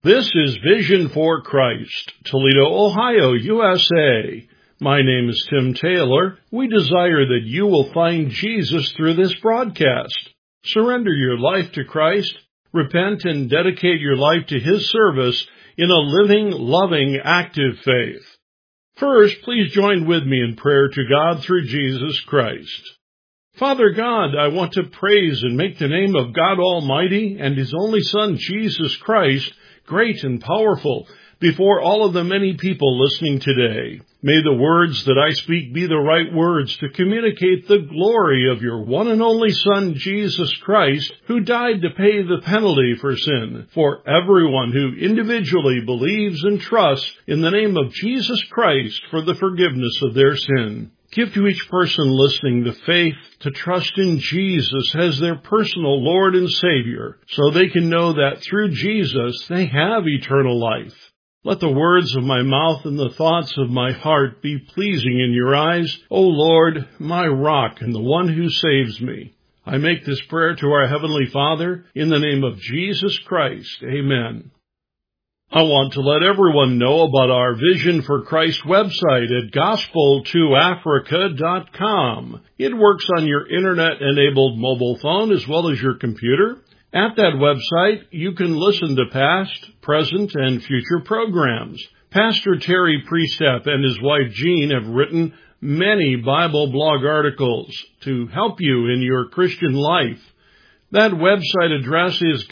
This is Vision for Christ, Toledo, Ohio, USA. My name is Tim Taylor. We desire that you will find Jesus through this broadcast. Surrender your life to Christ, repent, and dedicate your life to His service in a living, loving, active faith. First, please join with me in prayer to God through Jesus Christ. Father God, I want to praise and make the name of God Almighty and His only Son, Jesus Christ, great and powerful, before all of the many people listening today. May the words that I speak be the right words to communicate the glory of your one and only Son, Jesus Christ, who died to pay the penalty for sin, for everyone who individually believes and trusts in the name of Jesus Christ for the forgiveness of their sin. Give to each person listening the faith to trust in Jesus as their personal Lord and Savior, so they can know that through Jesus they have eternal life. Let the words of my mouth and the thoughts of my heart be pleasing in your eyes, O Lord, my rock and the one who saves me. I make this prayer to our Heavenly Father in the name of Jesus Christ. Amen. I want to let everyone know about our Vision for Christ website at gospel2africa.com. It works on your internet-enabled mobile phone as well as your computer. At that website, you can listen to past, present, and future programs. Pastor Terry Priestap and his wife Jean have written many Bible blog articles to help you in your Christian life. That website address is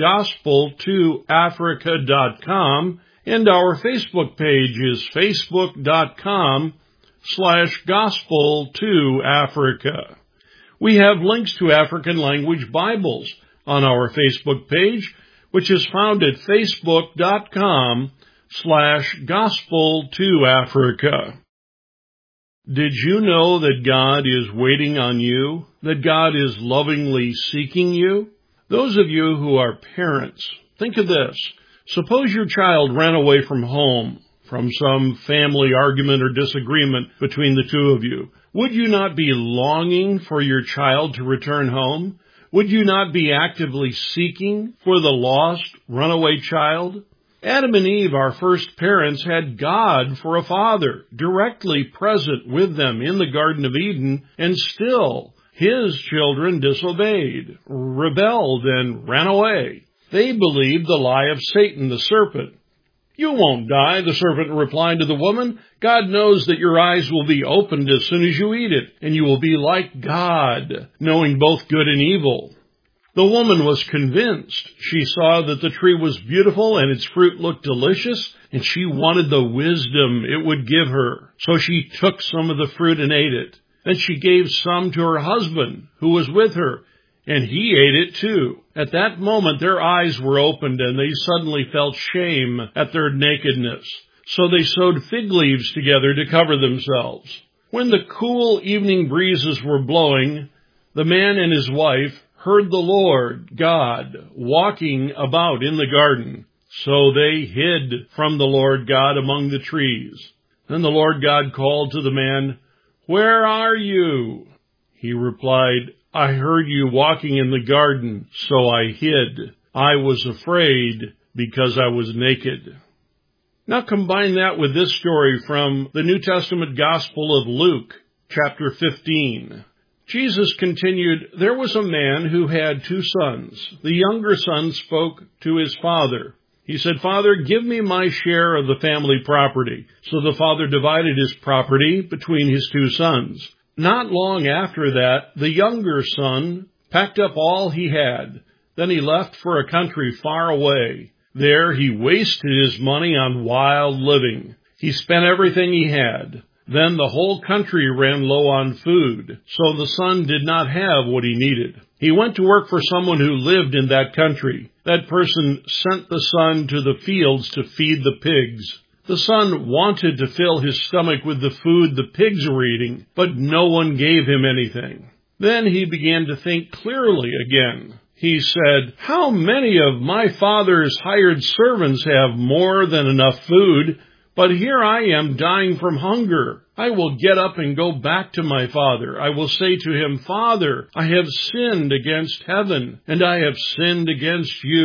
gospel2africa.com, and our Facebook page is facebook.com/gospel2africa. We have links to African language Bibles on our Facebook page, which is found at facebook.com/gospel2africa. Did you know that God is waiting on you? That God is lovingly seeking you? Those of you who are parents, think of this. Suppose your child ran away from home, from some family argument or disagreement between the two of you. Would you not be longing for your child to return home? Would you not be actively seeking for the lost, runaway child? Adam and Eve, our first parents, had God for a father, directly present with them in the Garden of Eden, and still His children disobeyed, rebelled, and ran away. They believed the lie of Satan, the serpent. "You won't die," the serpent replied to the woman. "God knows that your eyes will be opened as soon as you eat it, and you will be like God, knowing both good and evil." The woman was convinced. She saw that the tree was beautiful and its fruit looked delicious, and she wanted the wisdom it would give her. So she took some of the fruit and ate it. Then she gave some to her husband, who was with her, and he ate it too. At that moment their eyes were opened, and they suddenly felt shame at their nakedness. So they sewed fig leaves together to cover themselves. When the cool evening breezes were blowing, the man and his wife heard the Lord God walking about in the garden. So they hid from the Lord God among the trees. Then the Lord God called to the man, "Where are you?" He replied, "I heard you walking in the garden, so I hid. I was afraid because I was naked." Now combine that with this story from the New Testament Gospel of Luke, chapter 15. Jesus continued, "There was a man who had 2 sons. The younger son spoke to his father. He said, 'Father, give me my share of the family property.' So the father divided his property between his 2 sons. Not long after that, the younger son packed up all he had. Then he left for a country far away. There he wasted his money on wild living. He spent everything he had. Then the whole country ran low on food, so the son did not have what he needed. He went to work for someone who lived in that country. That person sent the son to the fields to feed the pigs. The son wanted to fill his stomach with the food the pigs were eating, but no one gave him anything. Then he began to think clearly again. He said, 'How many of my father's hired servants have more than enough food? But here I am dying from hunger. I will get up and go back to my father. I will say to him, Father, I have sinned against heaven, and I have sinned against you.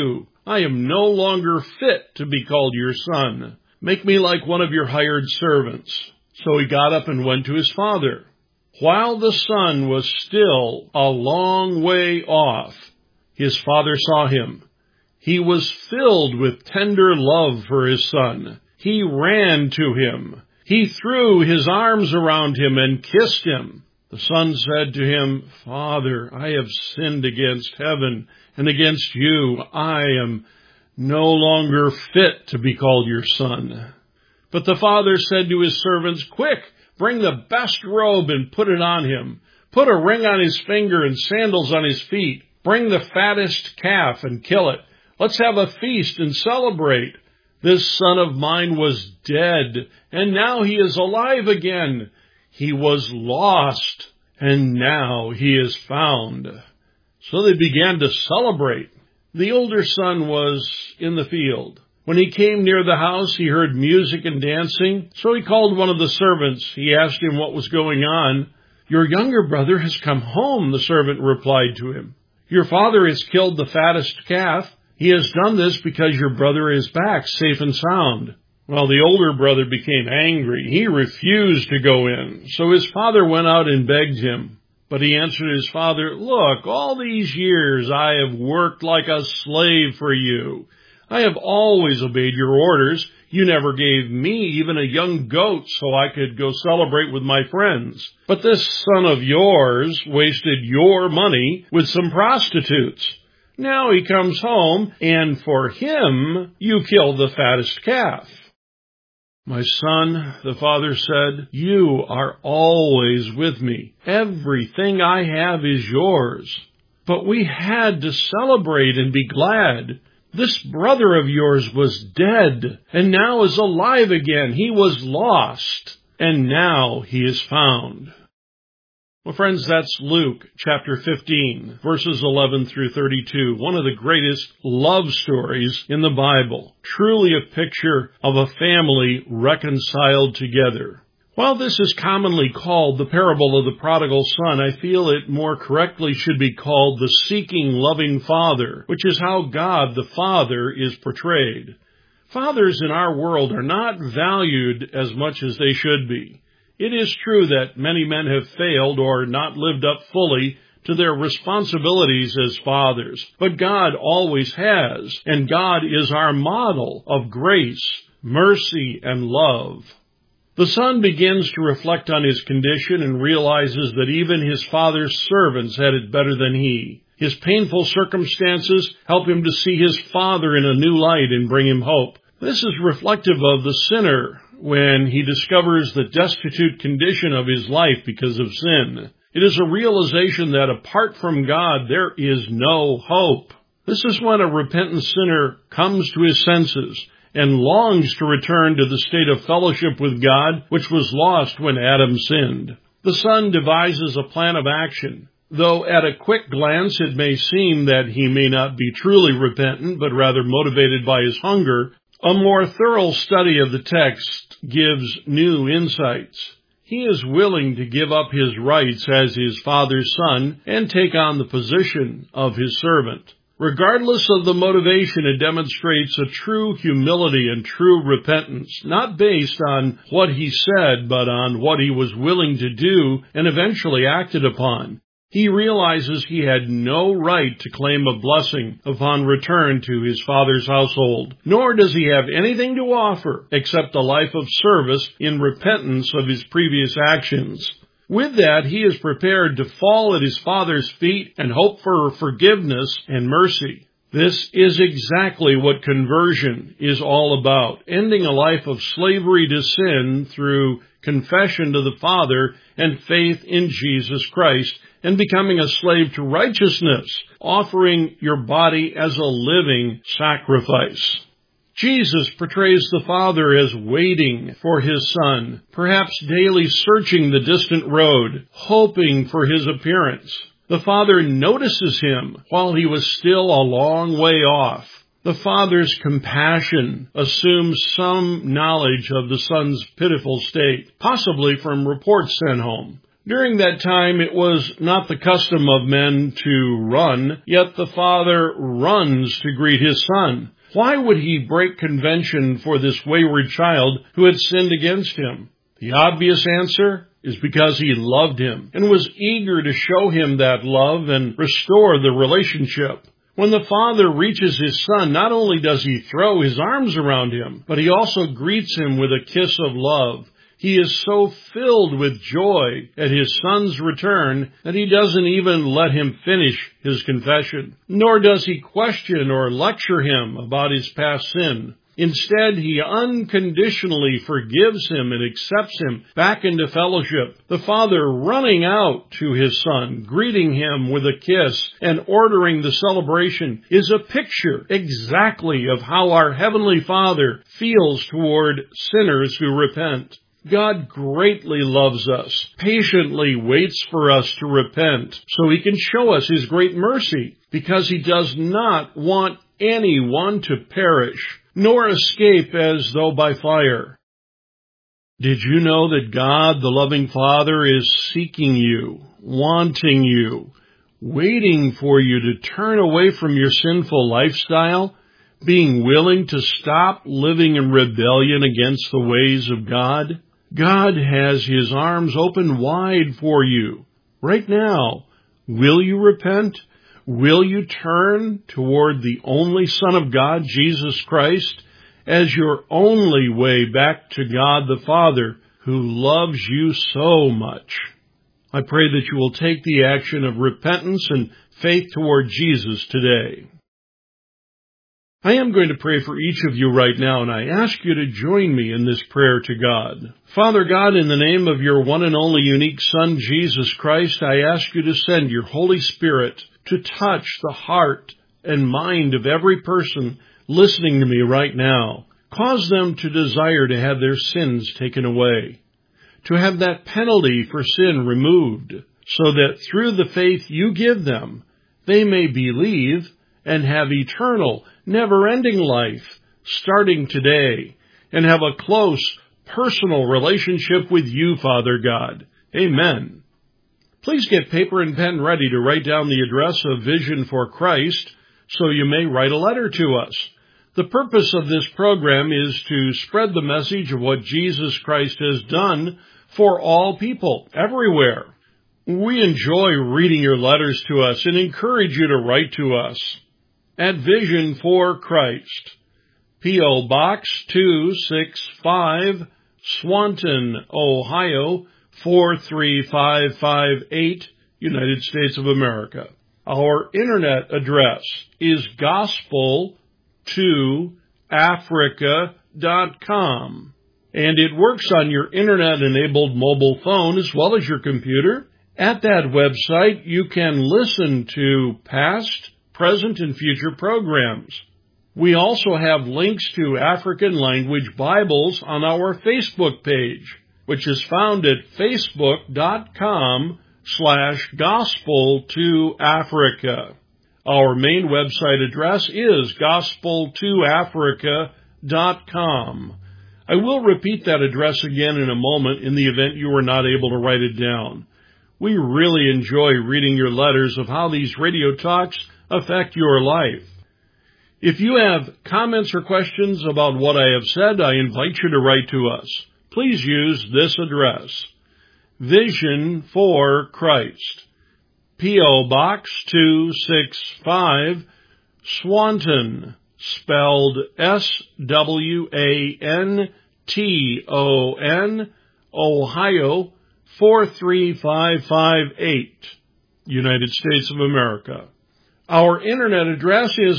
I am no longer fit to be called your son. Make me like one of your hired servants." So he got up and went to his father. While the son was still a long way off, his father saw him. He was filled with tender love for his son. He ran to him. He threw his arms around him and kissed him. The son said to him, "Father, I have sinned against heaven and against you. I am no longer fit to be called your son." But the father said to his servants, "Quick, bring the best robe and put it on him. Put a ring on his finger and sandals on his feet. Bring the fattest calf and kill it. Let's have a feast and celebrate. This son of mine was dead, and now he is alive again. He was lost, and now he is found." So they began to celebrate. The older son was in the field. When he came near the house, he heard music and dancing, so he called one of the servants. He asked him what was going on. "Your younger brother has come home," the servant replied to him. "Your father has killed the fattest calf. He has done this because your brother is back safe and sound." Well, the older brother became angry. He refused to go in, so his father went out and begged him. But he answered his father, "Look, all these years I have worked like a slave for you. I have always obeyed your orders. You never gave me even a young goat so I could go celebrate with my friends. But this son of yours wasted your money with some prostitutes. Now he comes home, and for him you killed the fattest calf." "My son," the father said, "you are always with me. Everything I have is yours. But we had to celebrate and be glad. This brother of yours was dead, and now is alive again. He was lost, and now he is found." Well, friends, that's Luke chapter 15, verses 11 through 32, one of the greatest love stories in the Bible. Truly a picture of a family reconciled together. While this is commonly called the parable of the prodigal son, I feel it more correctly should be called the seeking, loving father, which is how God the Father is portrayed. Fathers in our world are not valued as much as they should be. It is true that many men have failed or not lived up fully to their responsibilities as fathers, but God always has, and God is our model of grace, mercy, and love. The son begins to reflect on his condition and realizes that even his father's servants had it better than he. His painful circumstances help him to see his father in a new light and bring him hope. This is reflective of the sinner when he discovers the destitute condition of his life because of sin. It is a realization that apart from God, there is no hope. This is when a repentant sinner comes to his senses and longs to return to the state of fellowship with God, which was lost when Adam sinned. The son devises a plan of action. Though at a quick glance it may seem that he may not be truly repentant, but rather motivated by his hunger, a more thorough study of the text gives new insights. He is willing to give up his rights as his father's son and take on the position of his servant. Regardless of the motivation, it demonstrates a true humility and true repentance, not based on what he said, but on what he was willing to do and eventually acted upon. He realizes he had no right to claim a blessing upon return to his father's household, nor does he have anything to offer except a life of service in repentance of his previous actions. With that, he is prepared to fall at his father's feet and hope for forgiveness and mercy. This is exactly what conversion is all about, ending a life of slavery to sin through confession to the Father and faith in Jesus Christ, and becoming a slave to righteousness, offering your body as a living sacrifice. Jesus portrays the Father as waiting for his Son, perhaps daily searching the distant road, hoping for his appearance. The Father notices him while he was still a long way off. The Father's compassion assumes some knowledge of the Son's pitiful state, possibly from reports sent home. During that time, it was not the custom of men to run, yet the father runs to greet his son. Why would he break convention for this wayward child who had sinned against him? The obvious answer is because he loved him and was eager to show him that love and restore the relationship. When the father reaches his son, not only does he throw his arms around him, but he also greets him with a kiss of love. He is so filled with joy at his son's return that he doesn't even let him finish his confession, nor does he question or lecture him about his past sin. Instead, he unconditionally forgives him and accepts him back into fellowship. The father running out to his son, greeting him with a kiss and ordering the celebration is a picture exactly of how our Heavenly Father feels toward sinners who repent. God greatly loves us, patiently waits for us to repent so He can show us His great mercy, because He does not want anyone to perish, nor escape as though by fire. Did you know that God, the loving Father, is seeking you, wanting you, waiting for you to turn away from your sinful lifestyle, being willing to stop living in rebellion against the ways of God? God has His arms open wide for you right now. Will you repent? Will you turn toward the only Son of God, Jesus Christ, as your only way back to God the Father, who loves you so much? I pray that you will take the action of repentance and faith toward Jesus today. I am going to pray for each of you right now, and I ask you to join me in this prayer to God. Father God, in the name of your one and only unique Son, Jesus Christ, I ask you to send your Holy Spirit to touch the heart and mind of every person listening to me right now. Cause them to desire to have their sins taken away, to have that penalty for sin removed, so that through the faith you give them, they may believe and have eternal, never-ending life starting today, and have a close, personal relationship with you, Father God. Amen. Please get paper and pen ready to write down the address of Vision for Christ so you may write a letter to us. The purpose of this program is to spread the message of what Jesus Christ has done for all people, everywhere. We enjoy reading your letters to us and encourage you to write to us at Vision for Christ, P.O. Box 265, Swanton, Ohio, 43558, United States of America. Our internet address is gospel2africa.com, and it works on your internet-enabled mobile phone as well as your computer. At that website, you can listen to past, present, and future programs. We also have links to African language Bibles on our Facebook page, which is found at facebook.com/gospel2africa. Our main website address is gospel2africa.com. I will repeat that address again in a moment in the event you were not able to write it down. We really enjoy reading your letters of how these radio talks affect your life. If you have comments or questions about what I have said, I invite you to write to us. Please use this address: Vision for Christ, P.O. Box 265, Swanton, spelled S-W-A-N-T-O-N, Ohio, 43558, United States of America. Our internet address is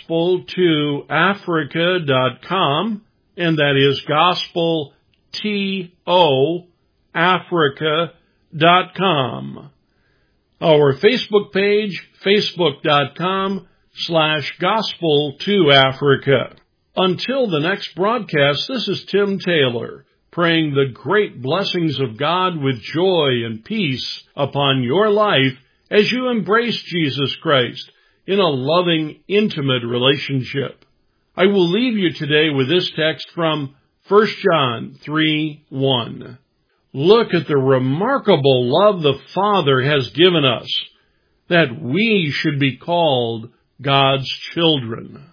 gospel2africa.com, and that is gospel2africa.com. Our Facebook page, facebook.com/gospel2africa. Until the next broadcast, this is Tim Taylor, praying the great blessings of God with joy and peace upon your life as you embrace Jesus Christ in a loving, intimate relationship. I will leave you today with this text from 1 John 3:1. Look at the remarkable love the Father has given us, that we should be called God's children.